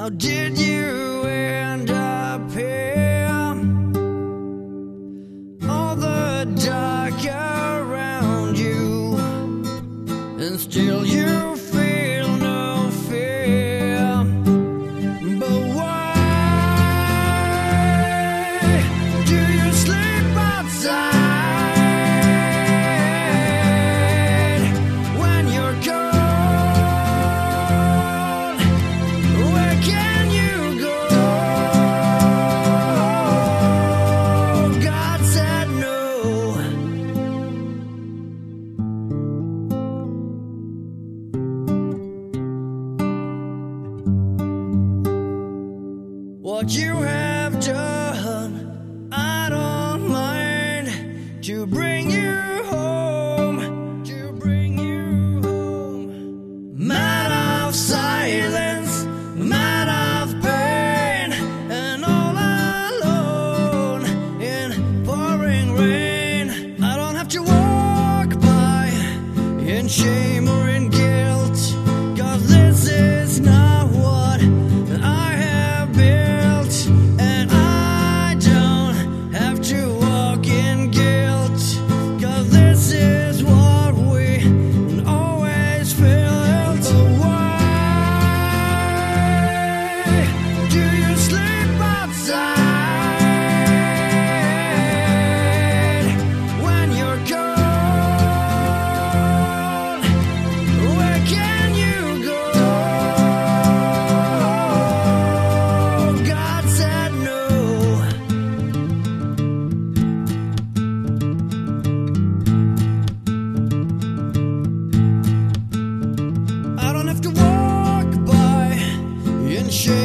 How did you end up here? All the dark around you, and still you feel no fear. But why do you sleep outside when you're cold? Where can you go? God said no. What you have done, I don't mind, to bring you home, to bring you home. Mad of silence, mad of pain, and all alone in pouring rain. I don't have to walk by in shame or in guilt, 'cause this is not what I have built. And I don't have to walk in guilt, 'cause this is what we always felt. But why do you sleep outside when you're cold? Where can you go? God said no. I don't have to walk by in shame